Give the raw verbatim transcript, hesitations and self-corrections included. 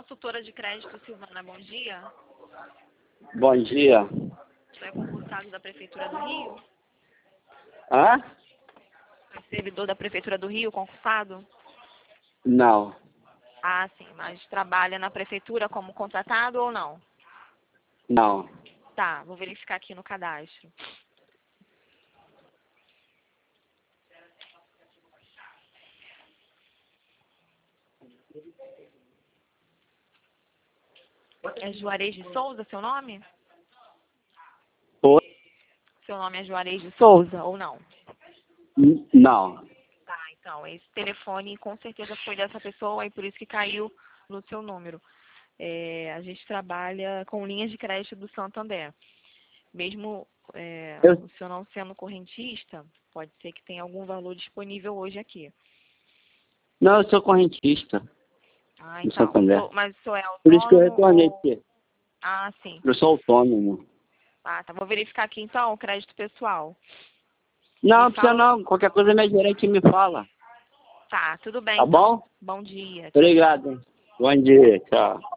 Consultora de crédito Silvana, bom dia. Bom dia. Você é concursado da Prefeitura do Rio? Hã? É servidor da Prefeitura do Rio, concursado? Não. Ah, sim, mas trabalha na Prefeitura como contratado ou não? Não. Tá, vou verificar aqui no cadastro. É Juarez de Souza, seu nome? Oi? Seu nome é Juarez de Souza ou não? N- Não. Tá, então, esse telefone com certeza foi dessa pessoa e por isso que caiu no seu número. É, a gente trabalha com linhas de crédito do Santander. Mesmo é, Eu... o senhor não sendo correntista, pode ser que tenha algum valor disponível hoje aqui. Não, eu sou correntista Ah, do então, o Santander. senhor- mas o senhor é Por isso que eu autônomo retornei ou... aqui. Ah, sim. Eu sou autônomo. Ah, tá. Vou verificar aqui então o crédito pessoal. Não, Me não precisa fala... não. Qualquer coisa minha gerente me fala. Tá, tudo bem Tá então. bom? Bom dia. Tchau, tchau. Obrigado. Hein? Bom dia. Tchau.